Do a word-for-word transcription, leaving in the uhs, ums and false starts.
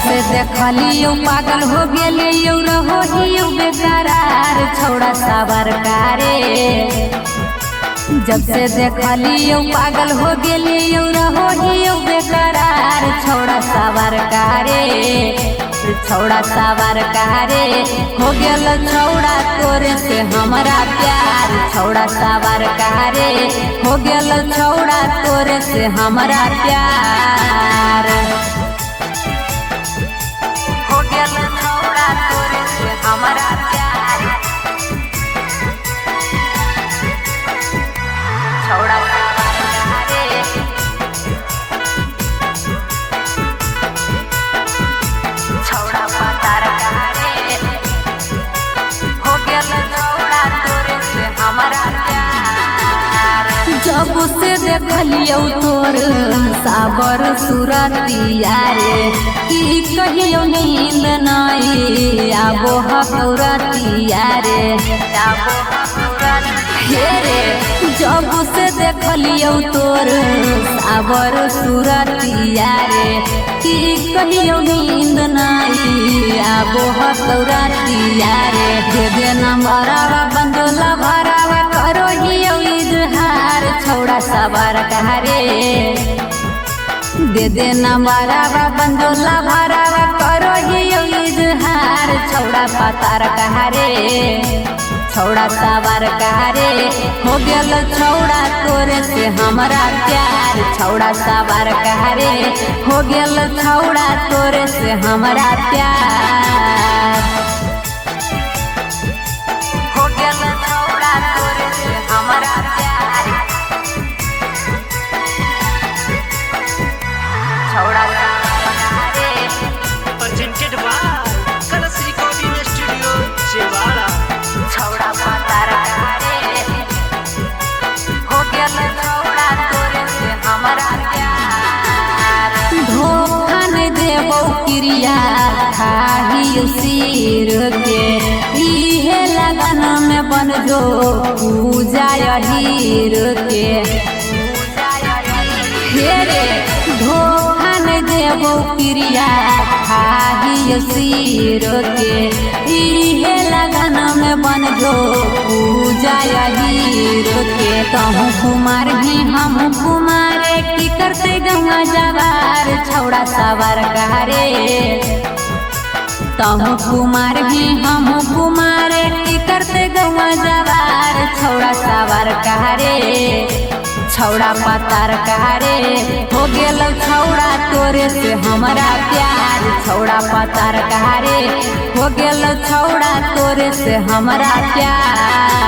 से देखलियो पागल हो गेलियो रहो हियो बेकरार छौड़ा सावर कारे। जब से देखलियो पागल हो गेलियो रहो हियो बेकरार छौड़ा सावर कारे। छौड़ा सावर कारे हो गेल छौड़ा तोरे से हमारा प्यार। छौड़ा सावर कारे हो गेल छौड़ा तोरे से हमारा प्यार। हो गेल छौड़ा तोरे से हमारा प्यार। छौड़ा सावर कारे छौड़ा पतार कारे हो गेल छौड़ा तोरे से हमारा प्यार। जब से देखलियो तोर सावर सुरतिया रे कि कहियो नींद नहीं आबो हकौरतिया रे आबो हे रे। जब से देखलियो तोर सावर सुरतिया रे कि कहियो नींद नहीं आबो हकौरतिया रे। दे दे नंबरवा बंदोला भरावा करो हियो इजहार छौड़ा सावर कारे। दे दे नंबरवा बंदोला भरावा करो हियो इजहार छौड़ा पतार कारे। छौड़ा सावर कारे हो गेल छौड़ा तोरे से हमारा प्यार। छौड़ा सावर कारे हो गेल छौड़ा तोरे से हमारा प्यार। हो गेल छौड़ा तोरे से हमारा प्यार। छौड़ा सावर कारे presented by Colors Recording Studio, Chewala। छौड़ा पतार कारे हो गेल छौड़ा तोरे से हमारा प्यार। धोखा नहीं देबो क्रिया खाही सिर के इहे लगन में बन जो पूजा हीर के। हे रे धोखा नहीं देबो क्रिया खाही सिर के इहे लगन में बन जो पूजा हीर के। कहूँ कुमार ही हम कुमारे की करते गंगा जवार छौड़ा सावर कारे। कहूँ कुमार ही हम कुमारे की करते गंगा जवार छौड़ा सावर कारे। छौड़ा पतार कारे हो गेल छौड़ा तोरे से हमारा प्यार। छौड़ा पतार कारे हो गेल छौड़ा तोरे से हमारा प्यार।